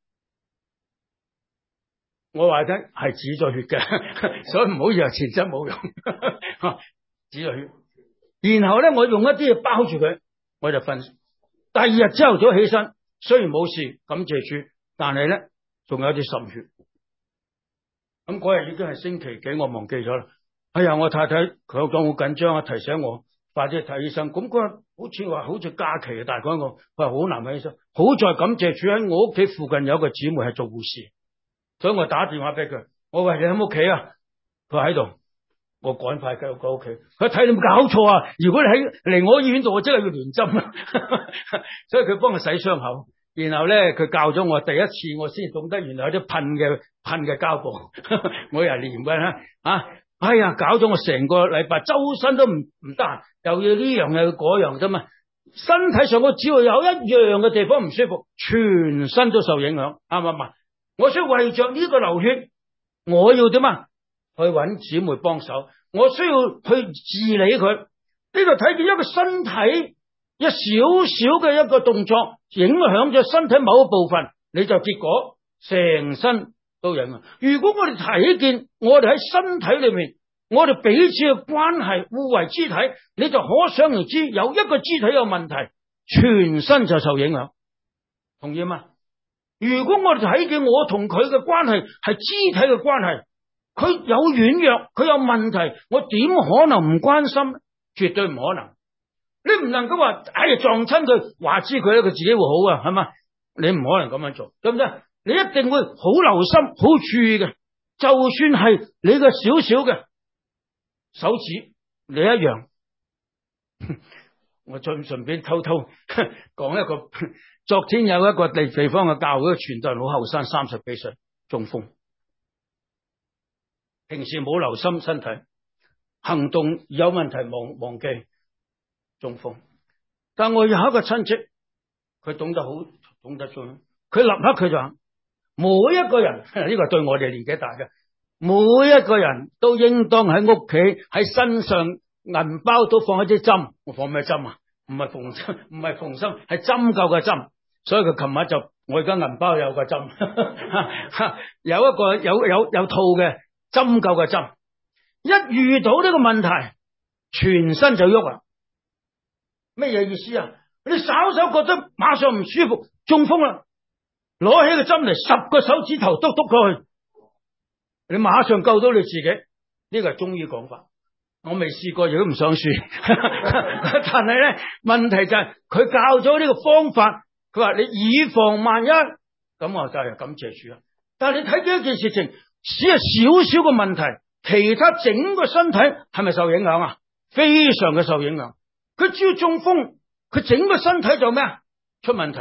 我話你聽係止咗血嘅，所以唔好以為田七冇用，止咗血。然後咧，我用一啲嘢包住佢，我就瞓。第二日朝頭早起身，雖然冇事，感謝主，但係咧仲有啲滲血。咁嗰日已經係星期幾，我忘記咗啦。哎呀，我太太佢講好緊張啊，提醒我快啲睇醫生。咁佢好似話好似假期啊，大概我佢話好難睇醫生。好在感謝主喺我屋企附近有一個姊妹係做護士，所以我打電話俾佢，我話你喺屋企啊？佢話喺度，我趕快繼續過屋企。佢睇你冇搞錯啊！如果你喺嚟我醫院度，我真係要連針啊！所以佢幫我洗傷口。然後咧，佢教咗我第一次，我先懂得原來有啲噴嘅噴嘅膠布，我又連嘅啦啊！哎呀，搞咗我成個禮拜，周身都唔唔得閒，又要呢樣又要嗰樣啫嘛。身體上我只要有一樣嘅地方唔舒服，全身都受影響，啱唔啱？我需要為着呢個流血，我要點啊？去揾姊妹幫手，我需要去治理佢。呢度睇見一個身體。一少少嘅一個動作影響咗身體某一部分，你就結果成身都影響。如果我哋睇見我哋喺身體裏面，我哋彼此嘅關係互為肢體，你就可想而知，有一個肢體有問題，全身就受影響。同意嗎？如果我哋睇見我同佢嘅關係係肢體嘅關係，佢有軟弱，佢有問題，我點可能唔關心？絕對唔可能。你唔能夠話，哎呀撞親佢，話知佢咧，佢自己會好啊，係嘛？你唔可能咁樣做，對唔對？你一定會好留心、好注意嘅。就算係你個少少嘅手指，你一樣。我再順便偷偷講一個，昨天有一個地地方嘅教會傳道人好後生，三十幾歲中風。 平時冇留心身體，行動有問題，忘忘記中風。但我有一個親戚，佢懂得好，懂得中，佢立刻佢就話：每一個人，呢個對我哋年紀大嘅，每一個人都應當喺屋企喺身上銀包都放一支針。我放咩針啊？唔係縫針，唔係縫針，係針灸嘅針。所以佢琴日就，我而家銀包有個針，有一個有有有套嘅針灸嘅針。一遇到呢個問題，全身就喐啊！咩嘢意思啊？你稍稍覺得馬上唔舒服，中風啦，攞起個針嚟，十個手指頭篤篤過去，你馬上救到你自己。呢個係中醫講法，我未試過，亦都唔想試。但係咧，問題就係佢教咗呢個方法，佢話你以防萬一，咁我就係感謝主啦。但係你睇見一件事情，只係少少嘅問題，其他整個身體係咪受影響啊？非常嘅受影響。佢只要中風，佢整個身體就咩啊？出問題。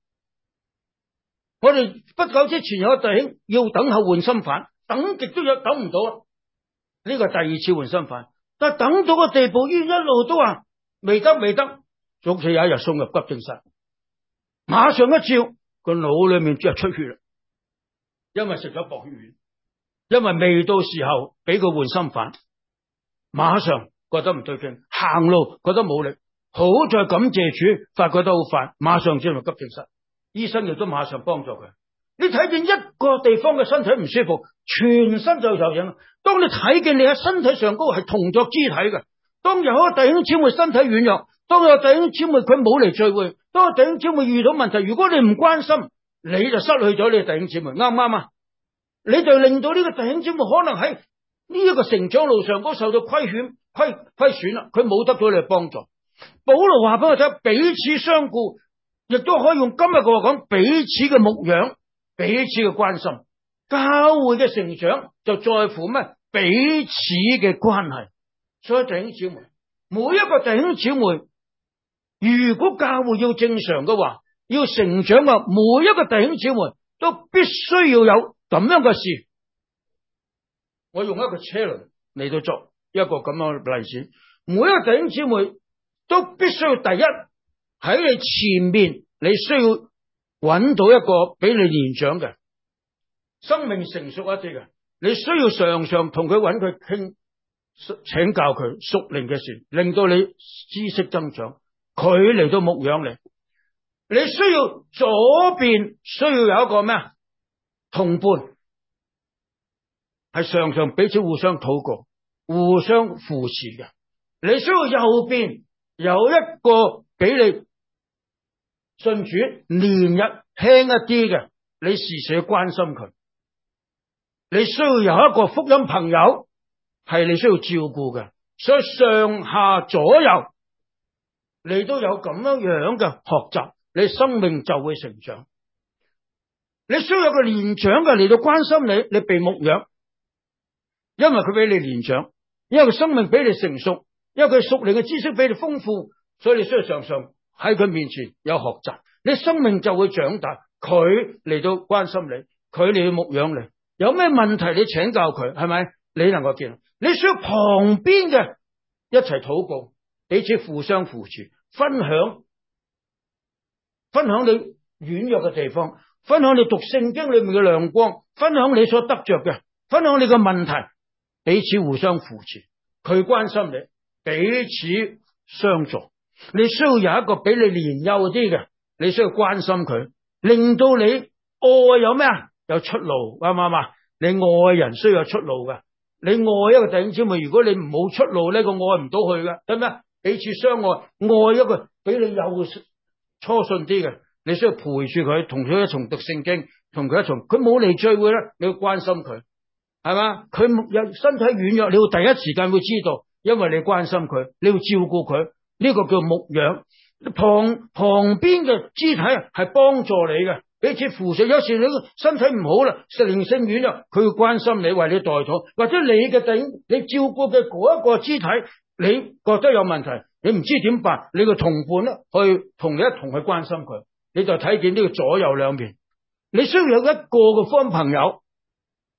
我哋不久之前有個弟兄要等候換心瓣，等極都有等唔到啊！呢個第二次換心瓣，但係等到個地步，醫院一路都話未得未得，早期有一日送入急症室，馬上一照個腦裏面就出血啦，因為食咗薄血丸，因為未到時候俾佢換心瓣，馬上覺得唔對勁，行路覺得冇力，好在感謝主，發覺得好快，馬上進入急症室，醫生亦都馬上幫助佢。你睇見一個地方嘅身體唔舒服，全身就受影響。當你睇見你喺身體上高係同作肢體嘅，當有一個弟兄姊妹身體軟弱，當有弟兄姊妹佢冇嚟聚會，當有弟兄姊妹遇到問題，如果你唔關心，你就失去咗你嘅弟兄姊妹，啱唔啱啊？你就令到呢個弟兄姊妹可能喺呢一個成長路上高受到虧損虧虧損啦，佢冇得到你嘅幫助。保羅話俾我聽，彼此相顧，亦都可以用今日嘅話講，彼此嘅牧養，彼此嘅關心。教會嘅成長就在乎咩？彼此嘅關係。所以弟兄姊妹，每一個弟兄姊妹，如果教會要正常嘅話，要成長嘅，每一個弟兄姊妹都必須要有咁樣嘅事。我用一個車輪嚟到作一個咁樣嘅例子，每一個弟兄姊妹都必須要第一喺你前面，你需要揾到一個比你年長嘅，生命成熟一啲嘅，你需要常常同佢揾佢傾，請教佢屬靈嘅事，令到你知識增長。佢嚟到牧養你，你需要左邊需要有一個咩啊？同伴，係常常彼此互相禱告、互相扶持嘅。你需要右邊有一個比你信主年日輕一啲嘅，你時時關心佢。你需要有一個福音朋友，係你需要照顧嘅。所以上下左右，你都有咁樣樣嘅學習，你生命就會成長。你需要有個年長嘅嚟到關心你，你被牧養，因為佢比你年長，因為佢生命比你成熟，因為佢屬靈嘅知識比你豐富，所以你需要常常喺佢面前有學習，你生命就會長大。佢嚟到關心你，佢嚟到牧養你，有咩問題你請教佢，係咪？你能夠見，你需要旁邊嘅一齊禱告，彼此互相扶持，分享分享你軟弱嘅地方，分享你讀聖經裏面嘅亮光，分享你所得着嘅，分享你嘅問題，彼此互相扶持，佢關心你，彼此相助。你需要有一個比你年幼啲嘅，你需要關心佢，令到你愛有咩啊？有出路，啱唔啱啊？你愛人需要有出路嘅，你愛一個弟兄姊妹，如果你冇出路呢，個愛唔到佢嘅，得咩？彼此相愛，愛一個比你幼初信啲嘅，你需要陪住佢，同佢一同讀聖經，同佢一同，佢冇嚟聚會咧，你要關心佢，係嘛？佢有身體軟弱，你要第一時間會知道，因為你關心佢，你要照顧佢，呢個叫牧養。旁旁邊嘅肢體係幫助你嘅，彼此扶持。有時你身體唔好啦，靈性軟弱，佢會關心你，為你代禱，或者你嘅弟兄，你照顧嘅嗰一個肢體，你覺得有問題，你唔知點辦，你個同伴咧去同你一同去關心佢，你就睇見呢個左右兩邊。你需要有一個嘅方朋友，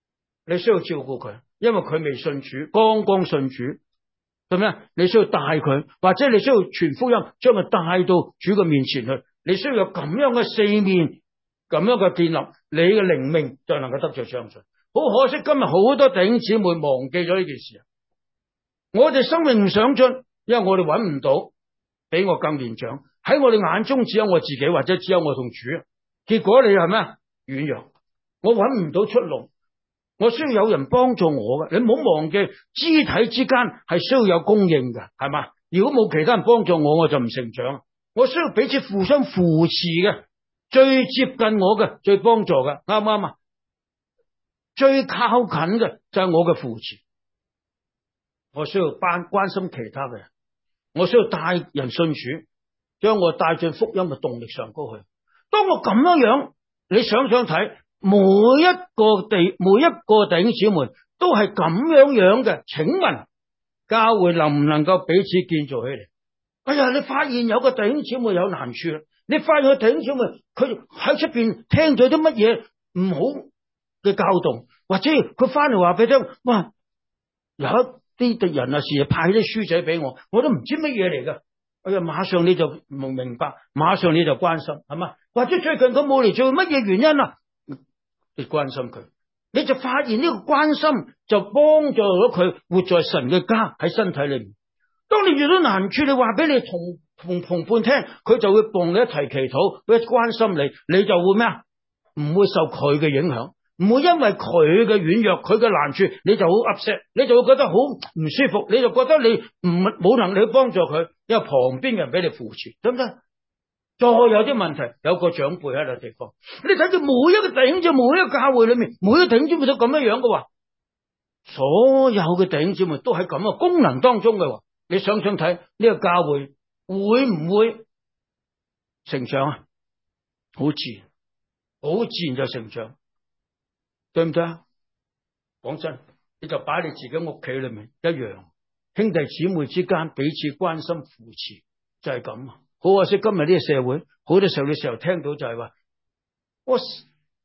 你需要照顧佢，因為佢未信主，剛剛信主，係咪啊？你需要帶佢，或者你需要傳福音，將佢帶到主嘅面前去。你需要有咁樣嘅四面，咁樣嘅建立，你嘅靈命就能夠得着長進。好可惜，今日好多弟兄姊妹忘記咗呢件事。我哋生命唔想進，因為我哋揾唔到比我更年長。喺我哋眼中只有我自己，或者只有我同主。結果你係咩啊？軟弱，我揾唔到出路。我需要有人幫助我嘅。你唔好忘記，肢體之間係需要有供應嘅，係嘛？如果冇其他人幫助我，我就唔成長。我需要彼此互相扶持嘅，最接近我嘅，最幫助嘅，啱唔啱啊？最靠近嘅就係我嘅扶持。我需要關關心其他嘅人，我需要帶人信主，將我帶進福音嘅動力上高去。當我咁樣樣，你想想睇，每一個地每一個弟兄姊妹都係咁樣樣嘅，請問教會能唔能夠彼此建造起嚟？哎呀，你發現有個弟兄姊妹有難處啦，你發現個弟兄姊妹佢喺出邊聽咗啲乜嘢唔好嘅教導，或者佢翻嚟話俾你聽，哇，有一啲敵人啊，時日派啲書仔俾我，我都唔知乜嘢嚟噶。哎呀，馬上你就唔明白，馬上你就關心，係嘛？或者最近佢冇嚟做乜嘢原因啊？你關心佢，你就發現呢個關心就幫助咗佢活在神嘅家喺身體裏面。當你遇到難處，你話俾你同同同伴聽，佢就會幫你一齊祈禱，佢關心你，你就會咩啊？唔會受佢嘅影響，唔會因為佢嘅軟弱，佢嘅難處，你就好 upset，你就會覺得好唔舒服，你就覺得你唔冇能力去幫助佢，因為旁邊嘅人俾你扶持，得唔得？再有啲問題，有個長輩喺度地方，你睇住每一個弟兄姊妹，每一個教會裏面，每一個弟兄姊妹都咁樣樣嘅話，所有嘅弟兄姊妹都喺咁嘅功能當中嘅話，你想想睇呢個教會會唔會成長啊？好自然，好自然就成長，對唔對啊？講真，你就擺你自己屋企裏面一樣，兄弟姊妹之間彼此關心扶持，就係咁啊！好可惜，今日呢個社會好多時候，你時候聽到就係話，我幾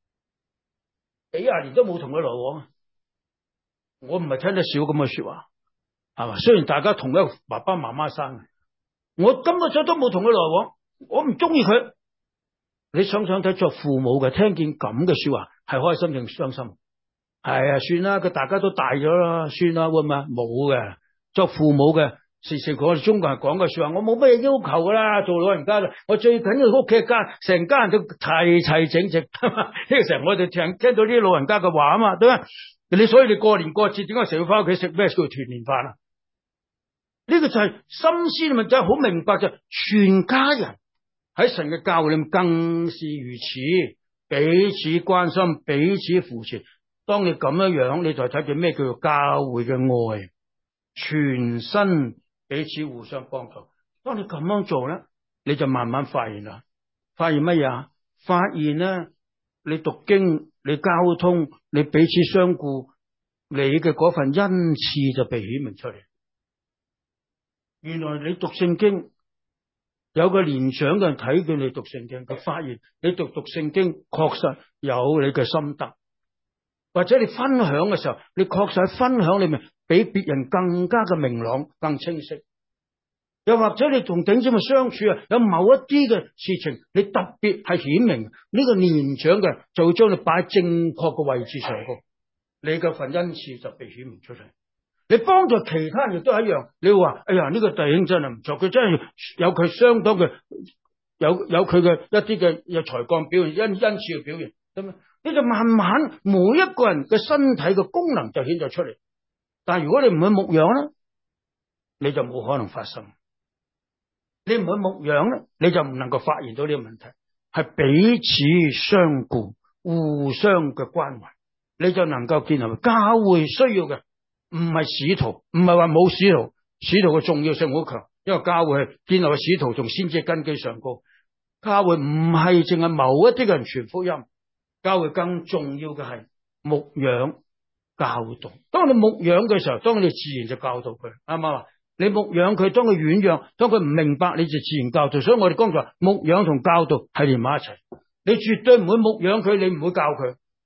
廿年都冇同佢來往啊！我唔係聽得少咁嘅說話，係嘛？雖然大家同一個爸爸媽媽生嘅，我根本上都冇同佢來往，我唔中意佢。你想想睇，作父母嘅聽見咁嘅說話，係開心定傷心？係啊，算啦，佢大家都大咗啦，算啦，會嘛？冇嘅，作父母嘅。時時我哋中國人講嘅說話，我冇乜嘢要求噶啦，做老人家嘅，我最緊要屋企家成家人都齊齊整整，呢個時候我哋聽聽到啲老人家嘅話啊嘛，對嘛？你所以你過年過節點解成日要翻屋企食咩叫團年飯啊？呢個就係心思咪真係好明白，就全家人喺神嘅教會裏面更是如此，彼此關心，彼此扶持。當你咁樣樣，你就睇住咩叫做教會嘅愛，全身彼此互相幫助。當你咁樣做咧，你就慢慢發現啦，發現乜嘢啊？發現咧，你讀經，你交通，你彼此相顧，你嘅嗰份恩賜就被顯明出嚟。原來你讀聖經，有個年長嘅人睇見你讀聖經，佢發現你讀讀聖經確實有你嘅心得，或者你分享嘅時候，你確實喺分享裏面比別人更加嘅明朗、更清晰。又或者你同弟兄姊妹相處啊，有某一啲嘅事情，你特別係顯明呢個年長嘅，就會將你擺喺正確嘅位置上高，你嘅份恩賜就被顯明出嚟。你幫助其他人亦都係一樣，你會話：哎呀，呢個弟兄真係唔錯，佢真係有佢相當嘅，有有佢嘅一啲嘅有才幹表現、恩恩賜嘅表現，咁你就慢慢每一個人嘅身體嘅功能就顯咗出嚟。但係如果你唔去牧養咧，你就冇可能發生。你唔去牧養咧，你就唔能夠發現到呢個問題，係彼此相顧、互相嘅關懷，你就能夠建立教會需要嘅。唔係使徒，唔係話冇使徒，使徒嘅重要性好強，因為教會係建立嘅使徒同先知根基上高。教會唔係淨係某一啲嘅人傳福音，教會更重要嘅係牧養教導。當你牧養嘅時候，當你自然就教導佢，啱唔啱啊？你牧養佢，當佢軟弱，當佢唔明白，你就自然教導。所以我哋剛才牧養同教導係連埋一齊，你絕對唔會牧養佢，你唔會教佢。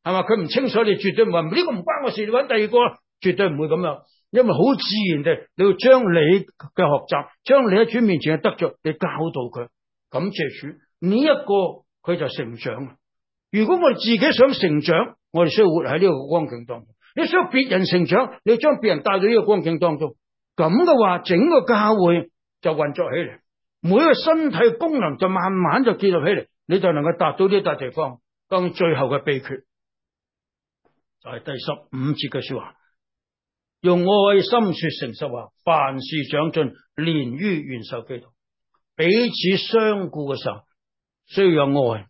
係嘛？佢唔清楚，你絕對唔話呢個唔關我事，你揾第二個，絕對唔會咁樣。因為好自然地，你要將你嘅學習，將你喺主面前嘅得着，你教導佢，感謝主，呢一個佢就成長。如果我哋自己想成長，我哋需要活喺呢個光景當中。你需要別人成長，你要將別人帶到呢個光景當中，咁嘅話，整個教會就運作起嚟，每一個身體嘅功能就慢慢就建立起嚟，你就能夠達到呢笪地方。當然最後嘅秘訣就係第十五節嘅說話，用愛心說誠實話，凡事長進，連於元首基督。彼此相顧嘅時候，需要有愛。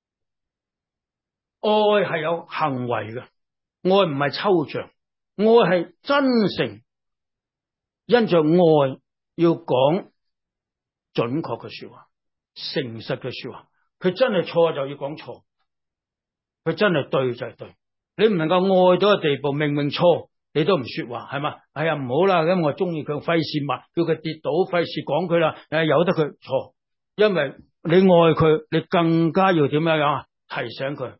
愛係有行為嘅，愛唔係抽象，愛係真誠，因着愛要講準確嘅說話，誠實嘅說話。佢真係錯就要講錯，佢真係對就係對。你唔能夠愛到嘅地步，明明錯你都唔說話，係嘛？哎呀唔好啦，咁我中意佢，費事罵，叫佢跌倒，費事講佢啦。誒，由得佢錯，因為你愛佢，你更加要點樣樣提醒佢。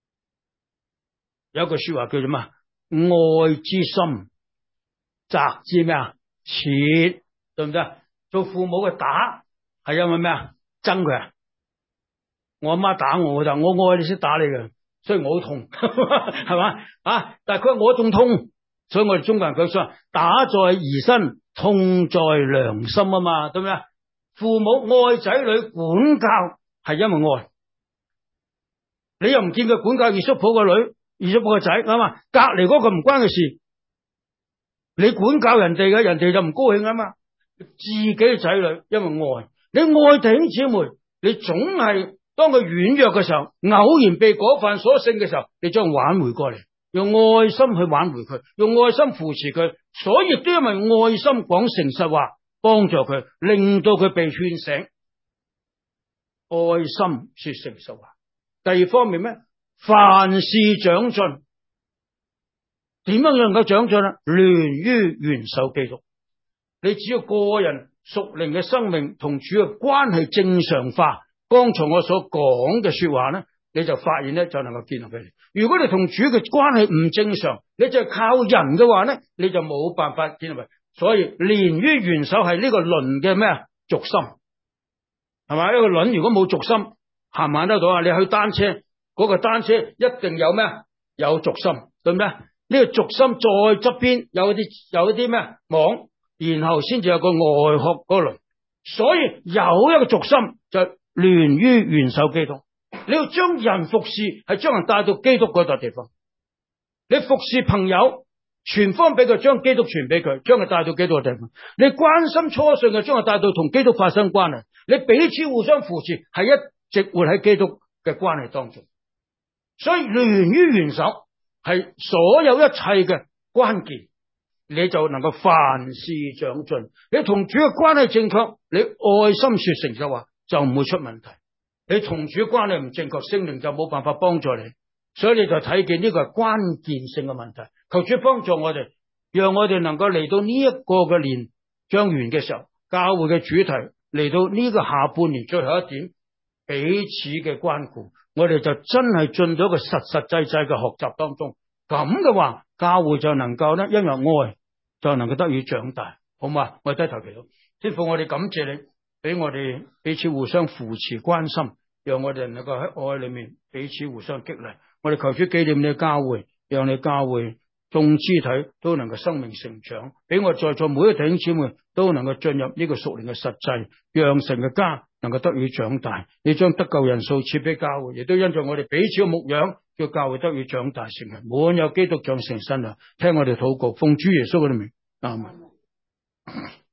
有一句說話叫做咩？愛之深，責之咩啊？切，對唔對？做父母嘅打係因為咩啊？憎佢啊！我阿媽打我就我愛你先打你嘅，所以我好痛，係嘛啊？但係佢話我仲痛，所以我哋中國人講說打在兒身，痛在良心啊嘛，對唔對？父母愛仔女管教係因為愛，你又唔見佢管教二叔婆個女，二叔婆個仔啊嘛，隔籬嗰個唔關佢事，你管教人哋嘅，人哋就唔高興啊嘛。自己嘅仔女因為愛，你愛弟兄姊妹，你總係當佢軟弱嘅時候，偶然被嗰份所勝嘅時候，你將挽回過嚟，用愛心去挽回佢，用愛心扶持佢。所以都因為愛心講誠實話，幫助佢，令到佢被勸醒。愛心說誠實話。第二方面咩？凡事長進。點樣能夠長進啊？聯於元首基督。你只要個人屬靈嘅生命同主嘅關係正常化，剛才我所講嘅說話咧，你就發現咧就能夠建立起嚟。如果你同主嘅關係唔正常，你就靠人嘅話咧，你就冇辦法建立起嚟。所以連於元首係呢個輪嘅咩啊？軸心係咪？一個輪如果冇軸心，行唔行得到啊？你去單車嗰、那個單車一定有咩？有軸心，對唔對？呢、這個軸心再側邊有啲有啲咩網，然後先至有個外殼嗰輪。所以有一個軸心就聯於元首基督。你要將人服侍，係將人帶到基督嗰笪地方。你服侍朋友，傳福音俾佢，將基督傳俾佢，將佢帶到基督嘅地方。你關心初信嘅，將佢帶到同基督發生關係。你彼此互相扶持，係一直活喺基督嘅關係當中。所以聯於元首係所有一切嘅關鍵，你就能夠凡事長進。你同主嘅關係正確，你愛心說誠實話，就唔會出問題。你同主關係唔正確，聖靈就冇辦法幫助你。所以你就睇見呢個係關鍵性嘅問題。求主幫助我哋，讓我哋能夠嚟到呢一個嘅年將完嘅時候，教會嘅主題嚟到呢個下半年最後一點，彼此嘅關顧，我哋就真係進咗一個實實際際嘅學習當中。咁嘅話，教會就能夠咧，因為愛就能夠得以長大，好嘛？我哋低頭祈禱，天父，我哋感謝你，俾我哋彼此互相扶持關心，讓我哋能夠喺愛裏面彼此互相激勵。我哋求主紀念你嘅教會，讓你教會眾肢體都能夠生命成長，俾我在座每一個弟兄姊妹都能夠進入呢個屬靈嘅實際，讓神嘅家能夠得以長大。你將得救人數賜俾教會，亦都因着我哋彼此嘅牧養，叫教會得以長大成人，滿有基督長成身量。聽我哋禱告，奉主耶穌嘅名，阿門。